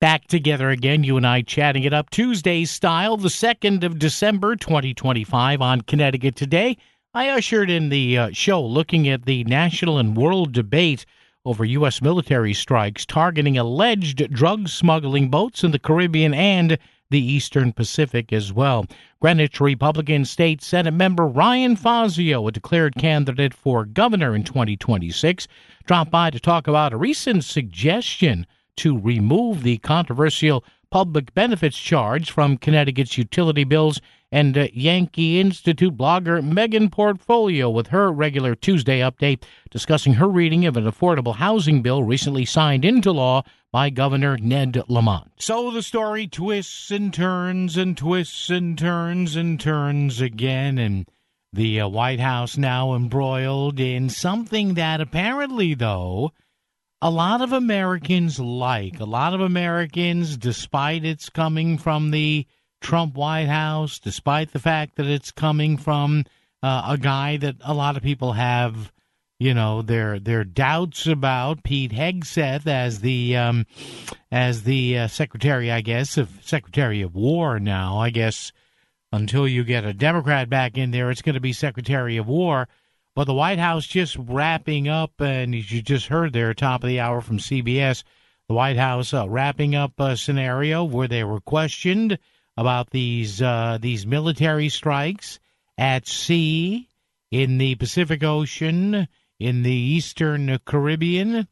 Back together again, you and I chatting it up Tuesday style, the 2nd of December, 2025 on Connecticut Today. I ushered in the show looking at the national and world debate over U.S. military strikes targeting alleged drug smuggling boats in the Caribbean and the Eastern Pacific as well. Greenwich Republican State Senate member Ryan Fazio, a declared candidate for governor in 2026, dropped by to talk about a recent suggestion to remove the controversial public benefits charge from Connecticut's utility bills, and Yankee Institute blogger Megan Portfolio with her regular Tuesday update discussing her reading of an affordable housing bill recently signed into law by Governor Ned Lamont. So the story twists and turns and twists and turns and turns again, and the White House now embroiled in something that apparently, though, a lot of Americans like. A lot of Americans, despite it's coming from the Trump White House, despite the fact that it's coming from a guy that a lot of people have, their doubts about, Pete Hegseth, as the Secretary, I guess, Secretary of War now. I guess until you get a Democrat back in there, it's going to be Secretary of War. But the White House just wrapping up, and as you just heard there, top of the hour from CBS, the White House wrapping up a scenario where they were questioned about these military strikes at sea, in the Pacific Ocean, in the Eastern Caribbean,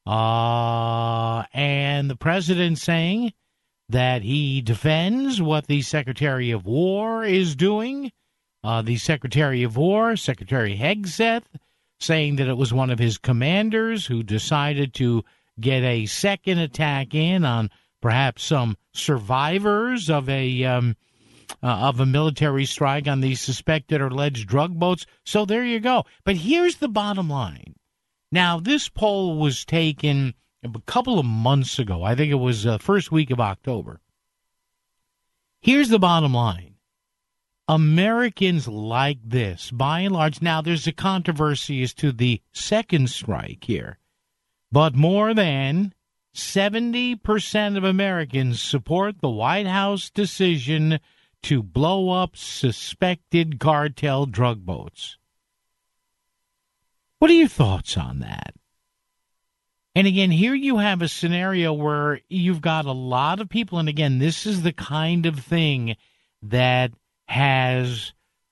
and the president saying that he defends what the Secretary of War is doing. The Secretary of War, Secretary Hegseth, saying that it was one of his commanders who decided to get a second attack in on perhaps some survivors of a military strike on these suspected or alleged drug boats. So there you go. But here's the bottom line. Now, this poll was taken a couple of months ago. I think it was the first week of October. Here's the bottom line. Americans like this, by and large. Now, there's a controversy as to the second strike here, but more than 70% of Americans support the White House decision to blow up suspected cartel drug boats. What are your thoughts on that? And again, here you have a scenario where you've got a lot of people, and again, this is the kind of thing that has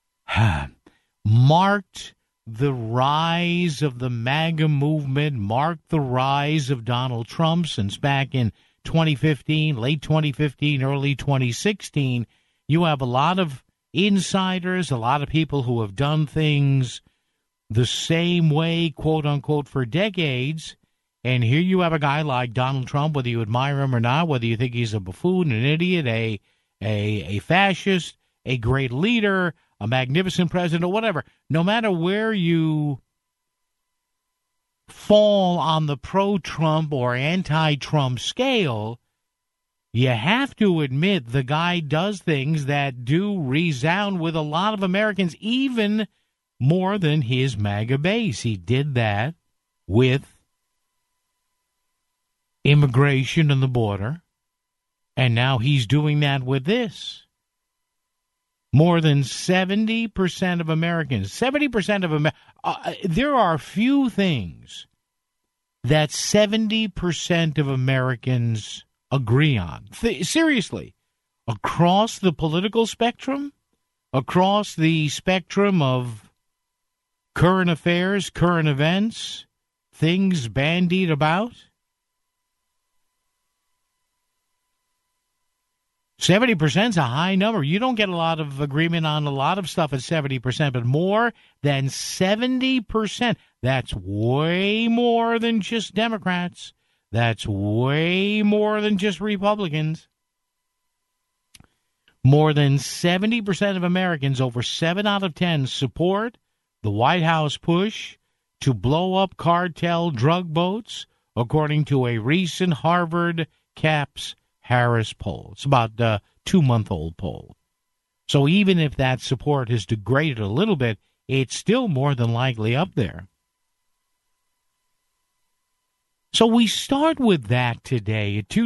marked the rise of the MAGA movement, marked the rise of Donald Trump since back in 2015, late 2015, early 2016. You have a lot of insiders, a lot of people who have done things the same way, quote unquote, for decades. And here you have a guy like Donald Trump, whether you admire him or not, whether you think he's a buffoon, an idiot, a fascist, a great leader, a magnificent president, or whatever. No matter where you fall on the pro-Trump or anti-Trump scale, you have to admit the guy does things that do resound with a lot of Americans, even more than his MAGA base. He did that with immigration and the border, and now he's doing that with this. More than 70% of Americans, 70% of Americans, there are few things that 70% of Americans agree on. Seriously, across the political spectrum, across the spectrum of current affairs, current events, things bandied about, 70% is a high number. You don't get a lot of agreement on a lot of stuff at 70%, but more than 70%. That's way more than just Democrats. That's way more than just Republicans. More than 70% of Americans, over 7 out of 10, support the White House push to blow up cartel drug boats, according to a recent Harvard CAPS Harris poll. It's about a 2-month-old poll. So even if that support has degraded a little bit, it's still more than likely up there. So we start with that today at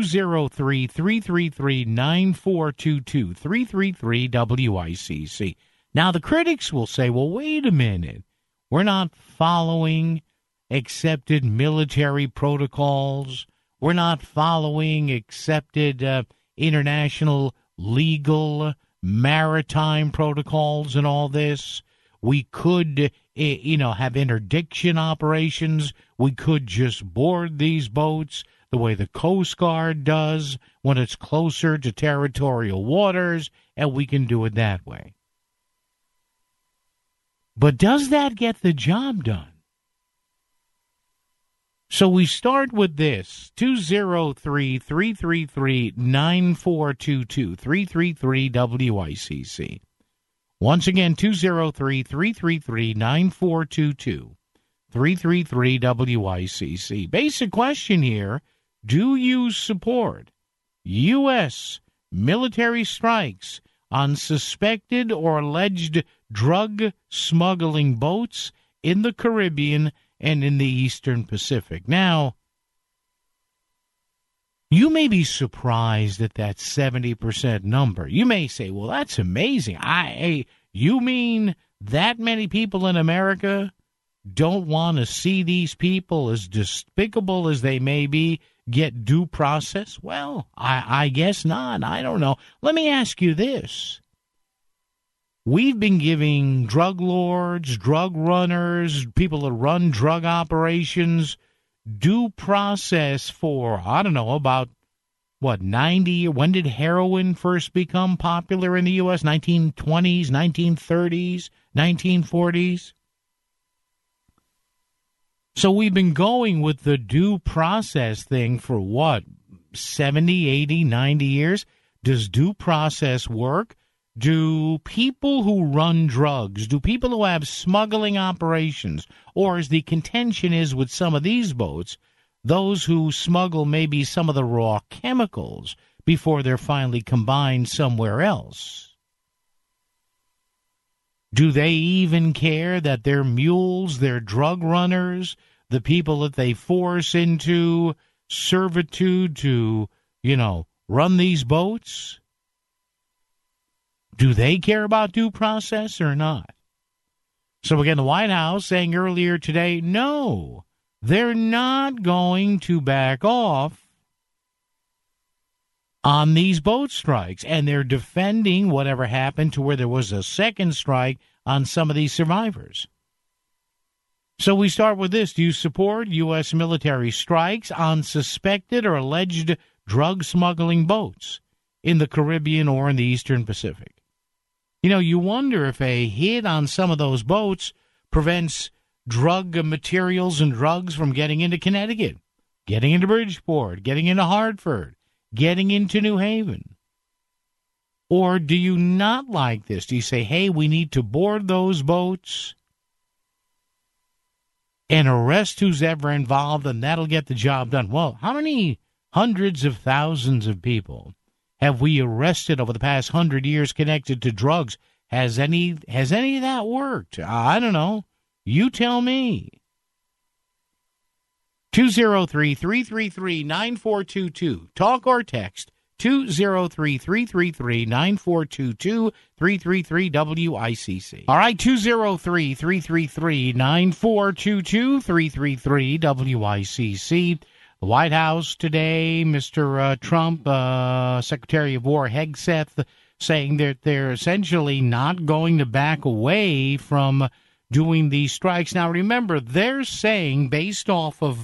203-333-9422, 333-WICC. Now, the critics will say, well, wait a minute. We're not following accepted military protocols. We're not following accepted international legal maritime protocols and all this. We could, have interdiction operations. We could just board these boats the way the Coast Guard does when it's closer to territorial waters, and we can do it that way. But does that get the job done? So we start with this, 203-333-9422, 333-WICC. Once again, 203-333-9422, 333-WICC. Basic question here, do you support U.S. military strikes on suspected or alleged drug smuggling boats in the Caribbean and in the Eastern Pacific? Now, you may be surprised at that 70% number. You may say, well, that's amazing. You mean that many people in America don't want to see these people, as despicable as they may be, get due process? Well, I guess not. I don't know. Let me ask you this. We've been giving drug lords, drug runners, people that run drug operations due process for, about 90? When did heroin first become popular in the U.S.? 1920s, 1930s, 1940s? So we've been going with the due process thing for 70, 80, 90 years? Does due process work? Do people who run drugs, do people who have smuggling operations, or as the contention is with some of these boats, those who smuggle maybe some of the raw chemicals before they're finally combined somewhere else, do they even care that their mules, their drug runners, the people that they force into servitude to, run these boats? Do they care about due process or not? So again, the White House saying earlier today, no, they're not going to back off on these boat strikes. And they're defending whatever happened to where there was a second strike on some of these survivors. So we start with this. Do you support U.S. military strikes on suspected or alleged drug smuggling boats in the Caribbean or in the Eastern Pacific? You wonder if a hit on some of those boats prevents drug materials and drugs from getting into Connecticut, getting into Bridgeport, getting into Hartford, getting into New Haven. Or do you not like this? Do you say, hey, we need to board those boats and arrest who's ever involved, and that'll get the job done? Well, how many hundreds of thousands of people have we arrested over the past 100 years connected to drugs? Has any of that worked? I don't know. You tell me. 203-333-9422. Talk or text. 203-333-9422. 333-WICC. All right, 203-333-9422. 333-WICC. The White House today, Mr. Trump, Secretary of War Hegseth, saying that they're essentially not going to back away from doing these strikes. Now, remember, they're saying, based off of,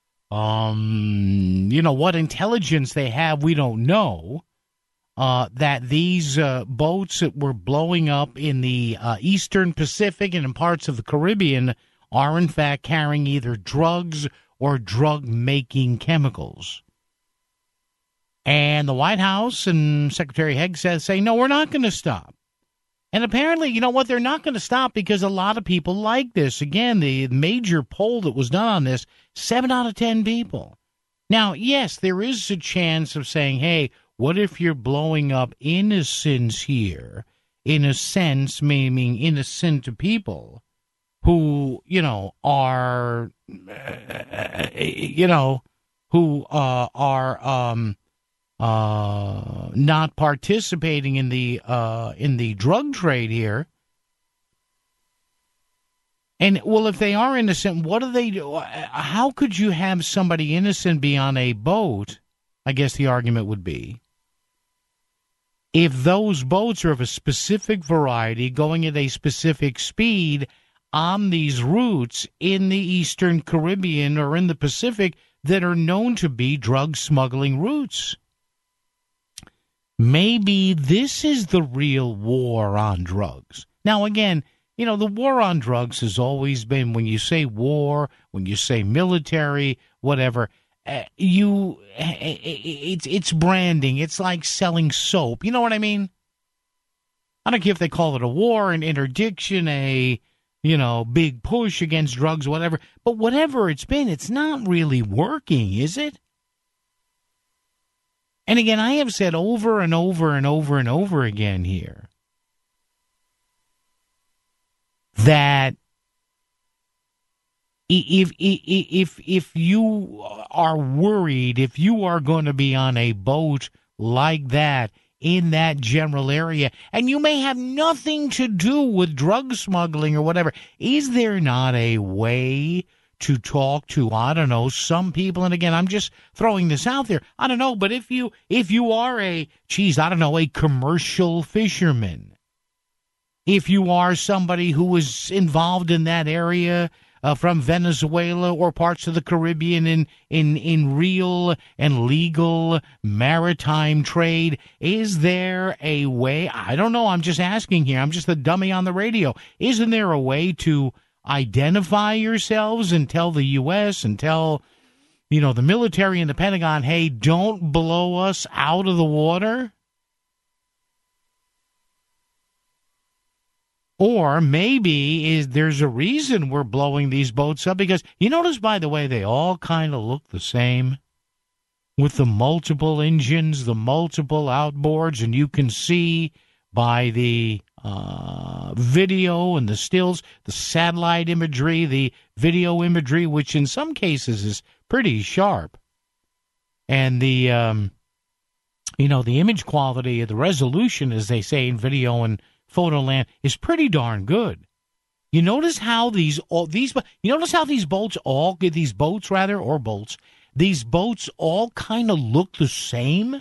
what intelligence they have, we don't know, that these boats that were blowing up in the Eastern Pacific and in parts of the Caribbean are, in fact, carrying either drugs or drug-making chemicals. And the White House and Secretary Hegseth say, no, we're not going to stop. And apparently, you know what, they're not going to stop because a lot of people like this. Again, the major poll that was done on this, 7 out of 10 people. Now, yes, there is a chance of saying, hey, what if you're blowing up innocents here? In a sense, meaning innocent people who, are, who are not participating in the drug trade here. And, well, if they are innocent, what do they do? How could you have somebody innocent be on a boat, I guess the argument would be, if those boats are of a specific variety, going at a specific speed on these routes in the Eastern Caribbean or in the Pacific that are known to be drug smuggling routes? Maybe this is the real war on drugs. Now, again, you know, the war on drugs has always been, when you say war, when you say military, whatever, it's branding. It's like selling soap. You know what I mean? I don't care if they call it a war, an interdiction, a, you know, big push against drugs, whatever. But whatever it's been, it's not really working, is it? And again, I have said over and over and over and over again here that if you are worried, if you are going to be on a boat like that in that general area, and you may have nothing to do with drug smuggling or whatever, is there not a way to talk to, I don't know, some people? And again, I'm just throwing this out there. I don't know, but if you are a commercial fisherman, if you are somebody who is involved in that area from Venezuela or parts of the Caribbean in real and legal maritime trade, is there a way? I don't know. I'm just asking here. I'm just the dummy on the radio. Isn't there a way to identify yourselves and tell the U.S. and tell, you know, the military and the Pentagon, hey, don't blow us out of the water? Or maybe there's a reason we're blowing these boats up, because you notice, by the way, they all kind of look the same with the multiple engines, the multiple outboards, and you can see by the video and the stills, the satellite imagery, the video imagery, which in some cases is pretty sharp, and the the image quality, the resolution, as they say in video and photo land, is pretty darn good. You notice how these boats all kind of look the same?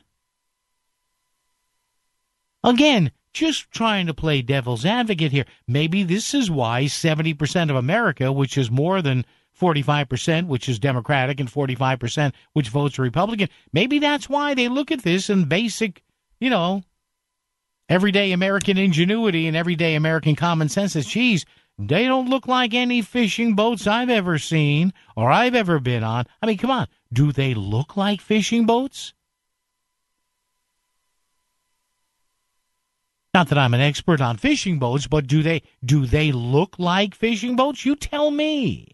Again, just trying to play devil's advocate here. Maybe this is why 70% of America, which is more than 45%, which is Democratic, and 45%, which votes Republican, maybe that's why they look at this in basic, everyday American ingenuity and everyday American common sense says, geez, they don't look like any fishing boats I've ever seen or I've ever been on. I mean, come on. Do they look like fishing boats? Not that I'm an expert on fishing boats, but do they look like fishing boats? You tell me.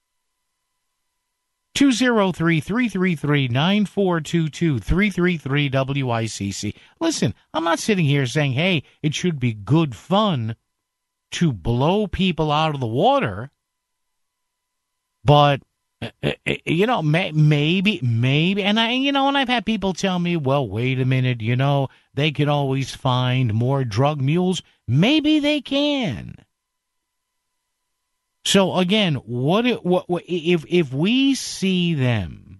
203-333-9422, 333-WICC. Listen, I'm not sitting here saying, hey, it should be good fun to blow people out of the water, but, maybe, and I've had people tell me, well, wait a minute, they can always find more drug mules. Maybe they can. So again, what if we see them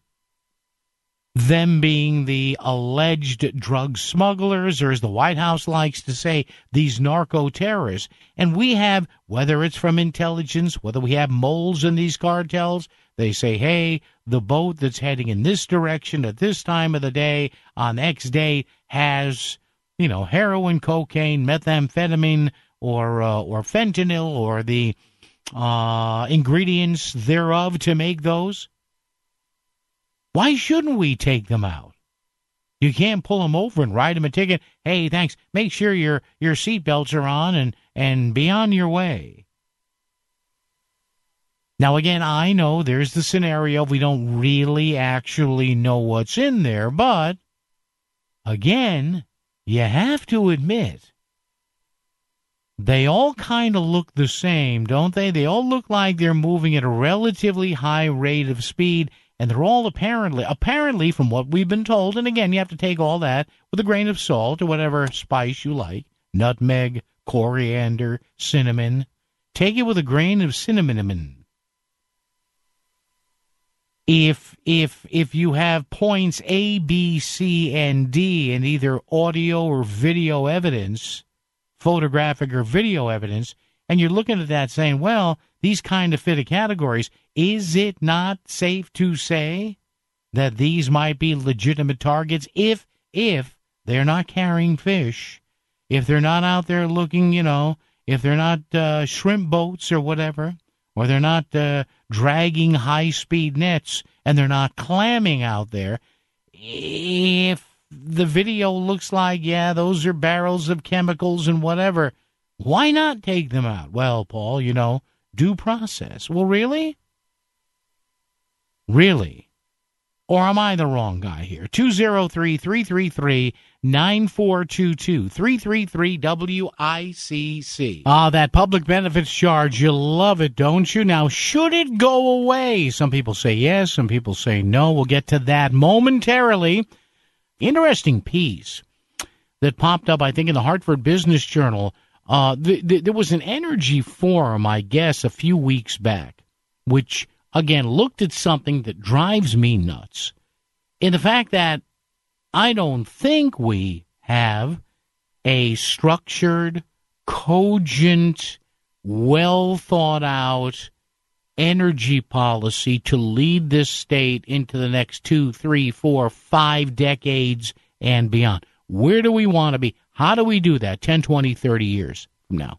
being the alleged drug smugglers, or as the White House likes to say, these narco-terrorists, and we have, whether it's from intelligence, whether we have moles in these cartels, they say, hey, the boat that's heading in this direction at this time of the day on X date has, heroin, cocaine, methamphetamine, or fentanyl, or the ingredients thereof to make those. Why shouldn't we take them out? You can't pull them over and write them a ticket. Hey, thanks. Make sure your seatbelts are on and be on your way. Now, again, I know there's the scenario we don't really actually know what's in there, but again, you have to admit, they all kind of look the same, don't they? They all look like they're moving at a relatively high rate of speed, and they're all apparently from what we've been told, and again, you have to take all that with a grain of salt or whatever spice you like, nutmeg, coriander, cinnamon. Take it with a grain of cinnamon. If you have points A, B, C, and D in either audio or video evidence, photographic or video evidence, and you're looking at that saying, well, these kind of fit a categories, is it not safe to say that these might be legitimate targets if they're not carrying fish, if they're not out there looking, if they're not shrimp boats or whatever, or they're not dragging high-speed nets and they're not clamming out there, if the video looks like, yeah, those are barrels of chemicals and whatever, why not take them out? Well, Paul, due process. Well, really? Really? Or am I the wrong guy here? 203-333-9422, 333-WICC. That public benefits charge, you love it, don't you? Now, should it go away? Some people say yes, some people say no. We'll get to that momentarily. Interesting piece that popped up, I think, in the Hartford Business Journal. There was an energy forum, I guess, a few weeks back, which, again, looked at something that drives me nuts. In the fact that I don't think we have a structured, cogent, well-thought-out energy policy to lead this state into the next 2, 3, 4, 5 decades and beyond. Where do we want to be? How do we do that 10, 20, 30 years from now?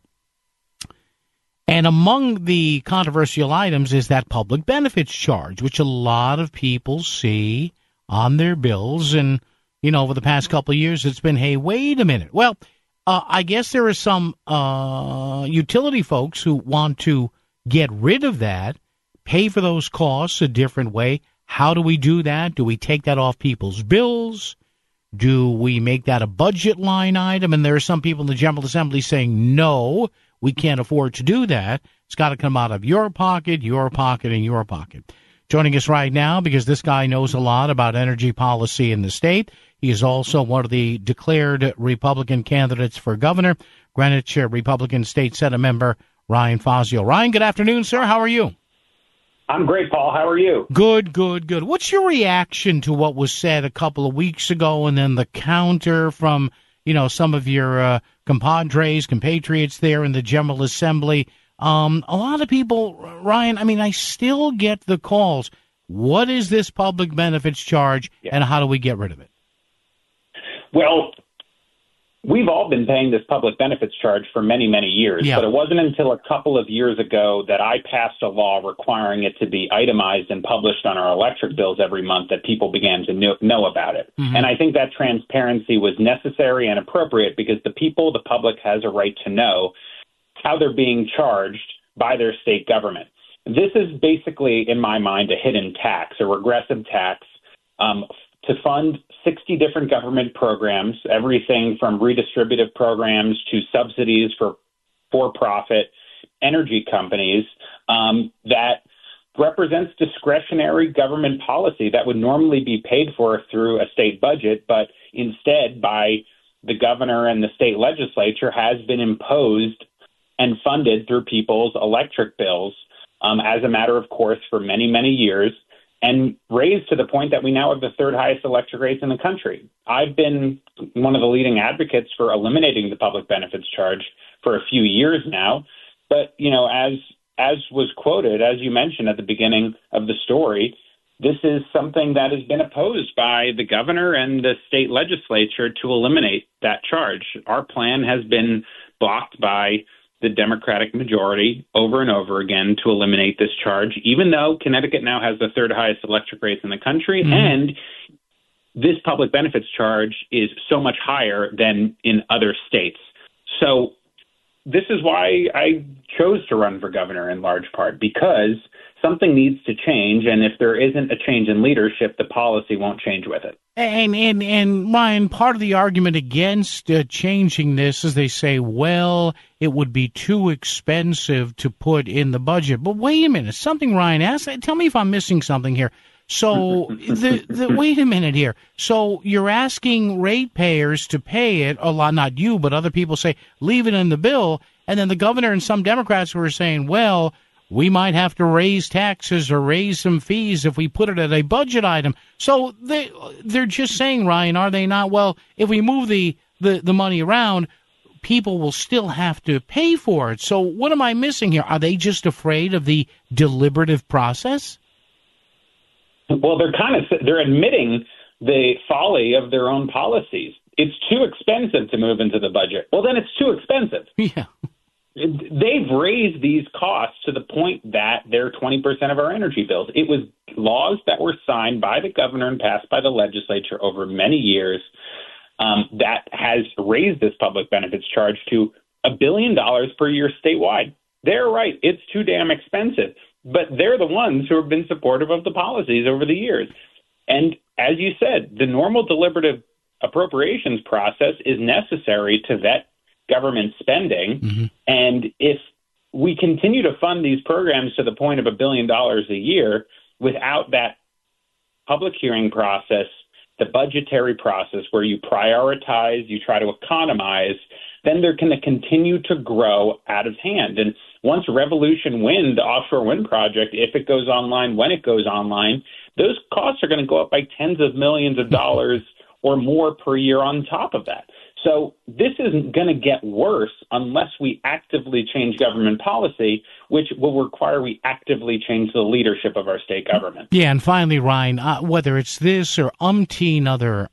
And among the controversial items is that public benefits charge, which a lot of people see on their bills. And, over the past couple of years, it's been, hey, wait a minute. Well, I guess there are some utility folks who want to get rid of that, pay for those costs a different way. How do we do that? Do we take that off people's bills? Do we make that a budget line item? And there are some people in the General Assembly saying, no, we can't afford to do that. It's got to come out of your pocket, and your pocket. Joining us right now, because this guy knows a lot about energy policy in the state. He is also one of the declared Republican candidates for governor, Greenwich Republican State Senate member Ryan Fazio. Ryan, good afternoon, sir. How are you? I'm great, Paul. How are you? Good. What's your reaction to what was said a couple of weeks ago and then the counter from, some of your compatriots there in the General Assembly? A lot of people, Ryan, I still get the calls. What is this public benefits charge, and how do we get rid of it? Well, we've all been paying this public benefits charge for many, many years, but it wasn't until a couple of years ago that I passed a law requiring it to be itemized and published on our electric bills every month that people began to know about it. Mm-hmm. And I think that transparency was necessary and appropriate because the public has a right to know how they're being charged by their state government. This is basically, in my mind, a hidden tax, a regressive tax, to fund 60 different government programs, everything from redistributive programs to subsidies for-profit energy companies that represents discretionary government policy that would normally be paid for through a state budget, but instead by the governor and the state legislature has been imposed and funded through people's electric bills as a matter of course for many, many years, and raised to the point that we now have the third highest electric rates in the country. I've been one of the leading advocates for eliminating the public benefits charge for a few years now. But, as was quoted, as you mentioned at the beginning of the story, this is something that has been opposed by the governor and the state legislature to eliminate that charge. Our plan has been blocked by the Democratic majority over and over again to eliminate this charge, even though Connecticut now has the third highest electric rates in the country. Mm-hmm. And this public benefits charge is so much higher than in other states. So this is why I chose to run for governor in large part, because something needs to change. And if there isn't a change in leadership, the policy won't change with it. And Ryan, part of the argument against changing this is they say, well, it would be too expensive to put in the budget. But wait a minute, something Ryan asked. Tell me if I'm missing something here. So wait a minute here. So you're asking ratepayers to pay it a lot, not you, but other people say, leave it in the bill. And then the governor and some Democrats were saying, well, we might have to raise taxes or raise some fees if we put it at a budget item. So they're just saying, Ryan, are they not? Well, if we move the money around, people will still have to pay for it. So what am I missing here? Are they just afraid of the deliberative process? Well, they're admitting the folly of their own policies. It's too expensive to move into the budget. Well, then it's too expensive. Yeah. They've raised these costs to the point that they're 20% of our energy bills. It was laws that were signed by the governor and passed by the legislature over many years that has raised this public benefits charge to $1 billion per year statewide. They're right. It's too damn expensive. But they're the ones who have been supportive of the policies over the years. And as you said, the normal deliberative appropriations process is necessary to vet government spending. Mm-hmm. And if we continue to fund these programs to the point of $1 billion a year without that public hearing process, the budgetary process where you prioritize, you try to economize, then they're going to continue to grow out of hand. And once Revolution Wind, the offshore wind project, if it goes online, when it goes online, those costs are going to go up by tens of millions of dollars or more per year on top of that. So this isn't going to get worse unless we actively change government policy, which will require we actively change the leadership of our state government. Yeah, and finally, Ryan, whether it's this or umpteen other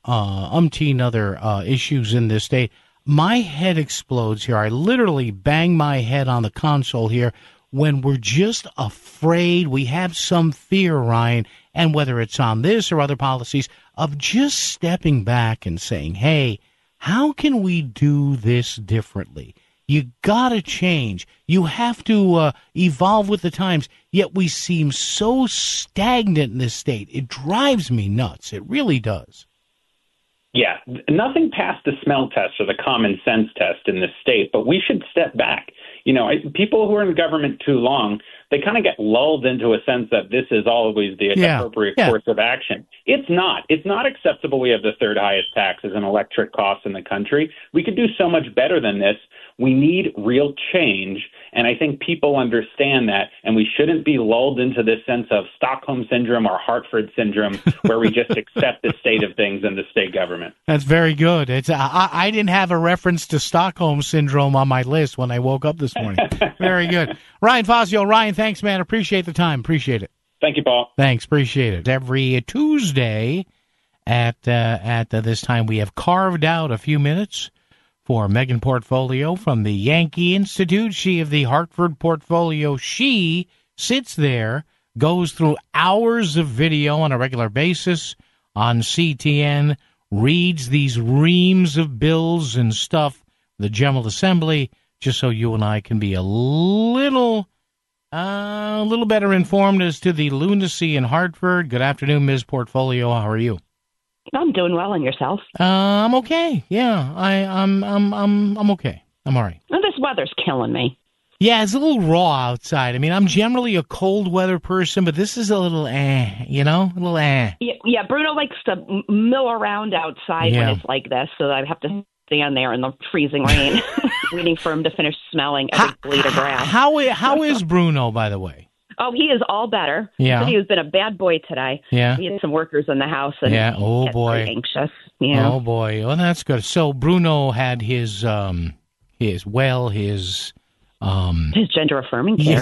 issues in this state, my head explodes here. I literally bang my head on the console here when we're just afraid. We have some fear, Ryan, and whether it's on this or other policies, of just stepping back and saying, hey, how can we do this differently? You got to change. You have to evolve with the times, yet we seem so stagnant in this state. It drives me nuts. It really does. Yeah, nothing passed the smell test or the common sense test in this state, but we should step back. You know, people who are in government too long, they kind of get lulled into a sense that this is always the appropriate course of action. It's not. It's not acceptable we have the third highest taxes and electric costs in the country. We could do so much better than this. We need real change, and I think people understand that, and we shouldn't be lulled into this sense of Stockholm Syndrome or Hartford Syndrome where we just accept the state of things in the state government. That's very good. It's I didn't have a reference to Stockholm Syndrome on my list when I woke up this morning. Very good. Ryan Fazio. Ryan, thanks, man. Appreciate the time. Appreciate it. Thank you, Paul. Thanks. Appreciate it. Every Tuesday at this time, we have carved out a few minutes for Megan Portfolio from the Yankee Institute. She of the Hartford Portfolio. She sits there, goes through hours of video on a regular basis on CTN, reads these reams of bills and stuff, the General Assembly, just so you and I can be a little better informed as to the lunacy in Hartford. Good afternoon, Ms. Portfolio. How are you? I'm doing well, and yourself? I'm okay. Yeah, I'm okay. I'm all right. Well, this weather's killing me. Yeah, it's a little raw outside. I mean, I'm generally a cold weather person, but this is a little a little Yeah, Bruno likes to mill around outside when it's like this, so I have to stand there in the freezing rain waiting for him to finish smelling every blade of grass. How is Bruno, by the way? Oh, he is all better. Yeah. He has been a bad boy today. Yeah. We had some workers in the house, and oh boy, anxious. Yeah. Oh boy. Well, that's good. So Bruno had his gender affirming care.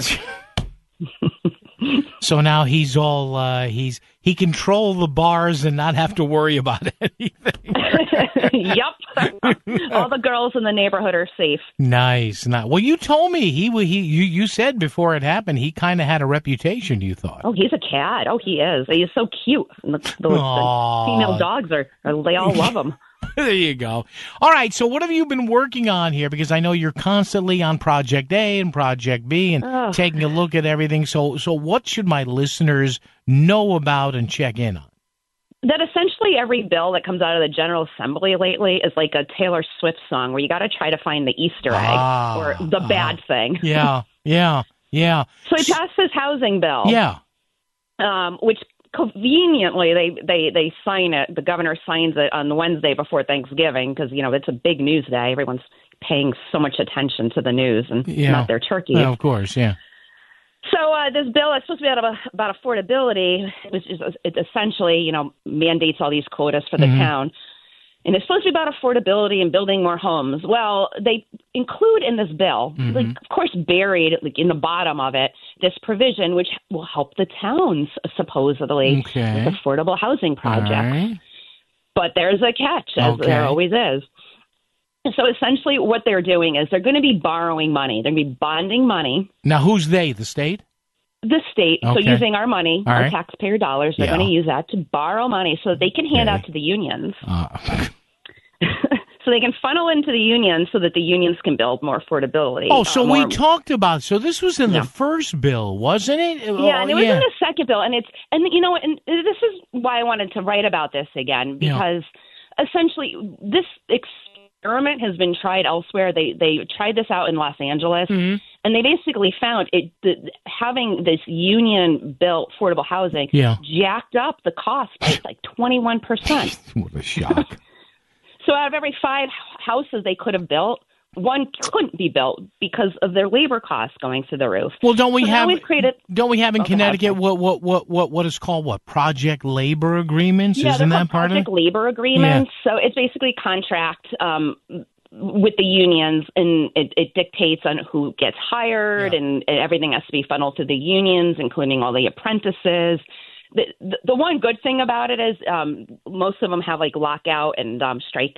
So now he's all he control the bars and not have to worry about anything. Yep. All the girls in the neighborhood are safe. Nice. Well, you told me you said before it happened he kind of had a reputation. You thought. Oh, he's a cat. Oh, he is. He is so cute. And the female dogs they all love him. There you go. All right, so what have you been working on here? Because I know you're constantly on Project A and Project B and taking a look at everything. So what should my listeners know about and check in on? That essentially every bill that comes out of the General Assembly lately is like a Taylor Swift song where you got to try to find the Easter egg or the bad thing. Yeah. So he passed his housing bill. Yeah. Which conveniently, they sign it. The governor signs it on the Wednesday before Thanksgiving because, it's a big news day. Everyone's paying so much attention to the news and not their turkey. Yeah, of course, yeah. So this bill is supposed to be about affordability, which is it essentially, mandates all these quotas for the town. And it's supposed to be about affordability and building more homes. Well, they include in this bill, of course, buried in the bottom of it, this provision which will help the towns supposedly with affordable housing projects. Right. But there's a catch, as there always is. So essentially what they're doing is they're going to be borrowing money. They're going to be bonding money. Now, who's they? The state? The state. So using our money, our taxpayer dollars, they're going to use that to borrow money so they can hand out to the unions. So they can funnel into the unions so that the unions can build more affordability. Oh, so we talked about, so this was in the first bill, wasn't it? Yeah, and it was in the second bill. And and this is why I wanted to write about this again, because essentially this experiment has been tried elsewhere. They tried this out in Los Angeles, and they basically found having this union-built affordable housing jacked up the cost by like 21%. What a shock. So out of every 5 houses they could have built, one couldn't be built because of their labor costs going through the roof. Well, don't we have in Connecticut what is called project labor agreements? Yeah, isn't that part of it? Project labor agreements. Yeah. So it's basically contract with the unions, and it dictates on who gets hired, and everything has to be funneled to the unions, including all the apprentices. The one good thing about it is most of them have like lockout and strike.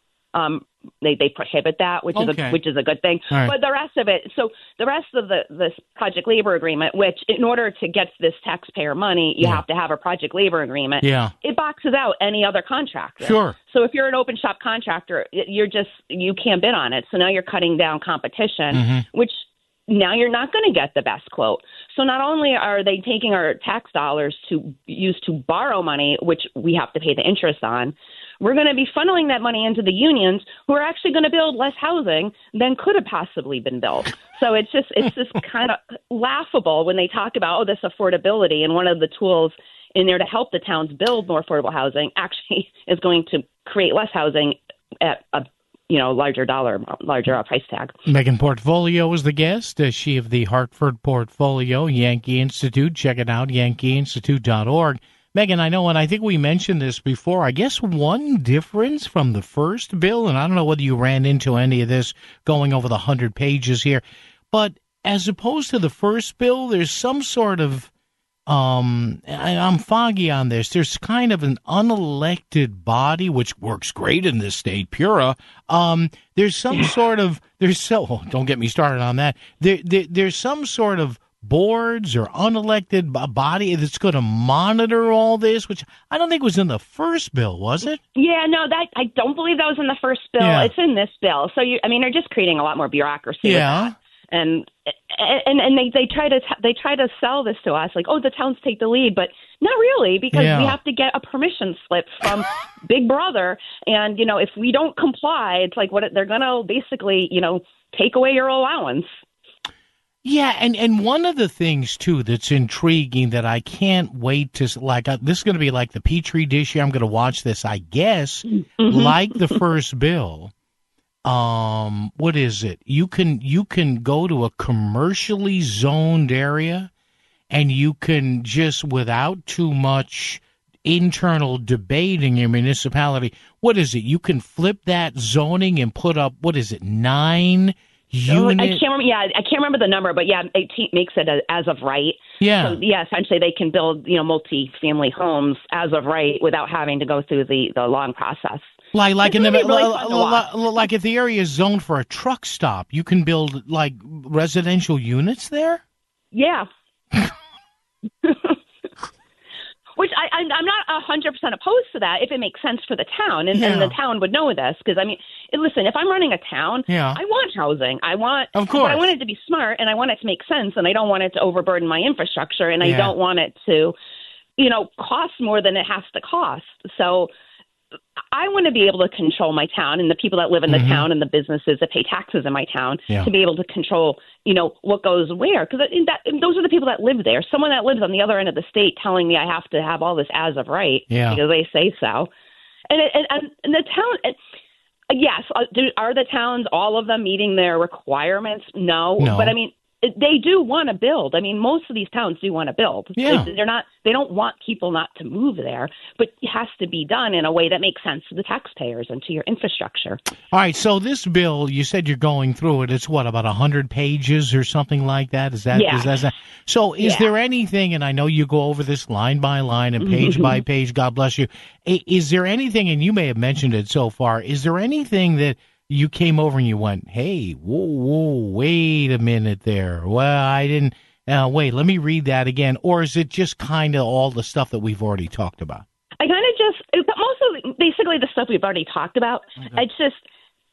They prohibit that, which is a good thing. Right. But the rest of it, this project labor agreement, which in order to get this taxpayer money, you have to have a project labor agreement. Yeah. It boxes out any other contractor. Sure. So if you're an open shop contractor, you can't bid on it. So now you're cutting down competition, which now you're not going to get the best quote. So not only are they taking our tax dollars to use to borrow money, which we have to pay the interest on, we're going to be funneling that money into the unions who are actually going to build less housing than could have possibly been built. So it's just kind of laughable when they talk about, this affordability, and one of the tools in there to help the towns build more affordable housing actually is going to create less housing at a larger price tag. Megan Portfolio is the guest. She of the Hartford Portfolio Yankee Institute. Check it out, yankeeinstitute.org. Megan, I know, and I think we mentioned this before, I guess one difference from the first bill, and I don't know whether you ran into any of this going over the 100 pages here, but as opposed to the first bill, there's some sort of, I'm foggy on this, there's kind of an unelected body, which works great in this state, Pura. There's some sort of, don't get me started on that. There's some sort of boards or unelected body that's going to monitor all this, which I don't think was in the first bill, was it? Yeah, no, I don't believe that was in the first bill. Yeah. It's in this bill. So they're just creating a lot more bureaucracy. Yeah. With that. And they try to sell this to us like, the towns take the lead, but not really, because we have to get a permission slip from Big Brother, and if we don't comply, it's like they're going to basically take away your allowance. Yeah, and one of the things, too, that's intriguing that I can't wait to, this is going to be like the Petri dish here. I'm going to watch this, I guess, like the first bill. What is it? You can go to a commercially zoned area, and you can just, without too much internal debate in your municipality, what is it? You can flip that zoning and put up, 9 unit? I can't remember the number, but 18 makes it as of right. Yeah. So, essentially they can build, multi-family homes as of right without having to go through the long process. Like in like if the area is zoned for a truck stop, you can build like residential units there? Yeah. Which I'm not 100% opposed to that if it makes sense for the town, and the town would know this, because listen, if I'm running a town, I want housing. Of course. But I want it to be smart, and I want it to make sense, and I don't want it to overburden my infrastructure, and I don't want it to, cost more than it has to cost. So I want to be able to control my town and the people that live in the town and the businesses that pay taxes in my town to be able to control, what goes where. Because those are the people that live there. Someone that lives on the other end of the state telling me I have to have all this as of right because they say so. And the town, yes, are the towns, all of them meeting their requirements? No. But I mean, they do want to build. I mean, most of these towns do want to build. Yeah. They don't want people not to move there, but it has to be done in a way that makes sense to the taxpayers and to your infrastructure. All right. So this bill, you said you're going through it. It's what, about 100 pages or something like that? Is that? So is there anything, and I know you go over this line by line and page by page, God bless you. Is there anything, and you may have mentioned it so far, is there anything that you came over and you went, hey, whoa, wait a minute there. Well, I didn't, wait, let me read that again. Or is it just kind of all the stuff that we've already talked about? I kind of basically the stuff we've already talked about. Okay. It's just,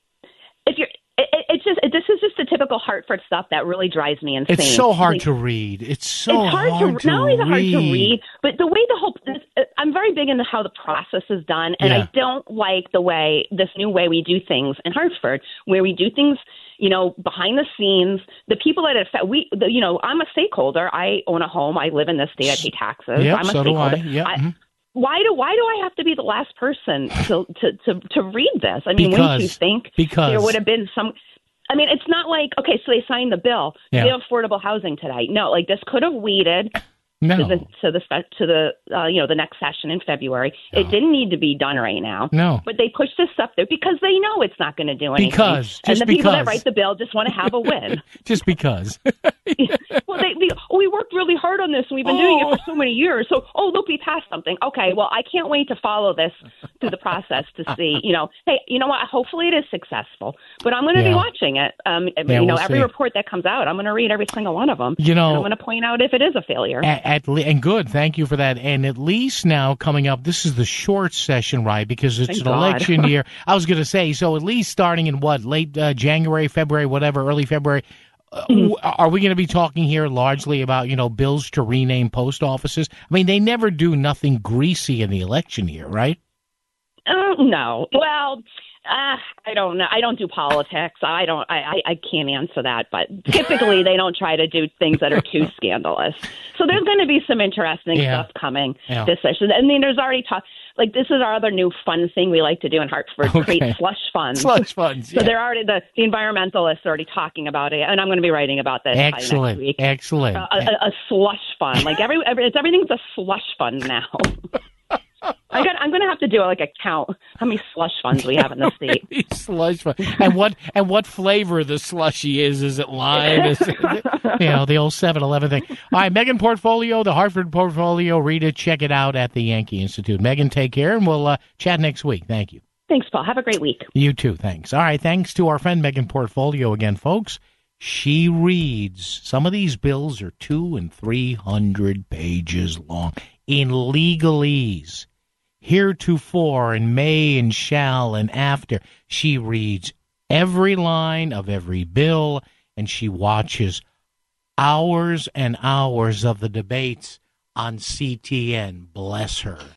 this is just the typical Hartford stuff that really drives me insane. It's so hard to read. It's hard to read. Not only is it hard to read, but the way I'm very big into how the process is done, and I don't like this new way we do things in Hartford, where we do things, behind the scenes. The people that affect, I'm a stakeholder. I own a home. I live in this state. I pay taxes. Yep, I'm a so stakeholder. do I. Yep. Why do I have to be the last person to read this? I mean, wouldn't you think there would have been some? I mean, it's not like, okay, so they signed the bill. Yeah. We have affordable housing today. No, this could have waited to the next session in February. No. It didn't need to be done right now. No, but they pushed this stuff there because they know it's not going to do anything. People that write the bill just want to have a win. Just because. Well, we worked really hard on this, and we've been doing it for so many years. So, look, we passed something. Okay, well, I can't wait to follow this through the process to see, hey, you know what? Hopefully it is successful. But I'm going to be watching it. We'll every report that comes out, I'm going to read every single one of them. And I'm going to point out if it is a failure. And good, thank you for that. And at least now coming up, this is the short session, right? Because it's election year. I was going to say, so at least starting in late January, February, whatever, early February. Are we going to be talking here largely about, bills to rename post offices? I mean, they never do nothing greasy in the election year, right? No. Well, I don't know. I don't do politics. I can't answer that. But typically, they don't try to do things that are too scandalous. So there's going to be some interesting stuff coming this session. I mean, there's already talk. This is our other new fun thing we like to do in Hartford: create slush funds. Slush funds. So they're already the environmentalists are already talking about it, and I'm going to be writing about this next week. Excellent. A slush fund, everything's a slush fund now. I'm going to have to do a count how many slush funds we have in the state. Slush fund. And what flavor the slushy is? Is it lime? Is it, the old 7-Eleven thing. All right, Megan Portfolio, the Hartford Portfolio. Read it. Check it out at the Yankee Institute. Megan, take care, and we'll chat next week. Thank you. Thanks, Paul. Have a great week. You too. Thanks. All right, thanks to our friend Megan Portfolio again, folks. She reads. Some of these bills are 200 and 300 pages long in legalese. Heretofore and may and shall and after. She reads every line of every bill, and she watches hours and hours of the debates on CTN. Bless her.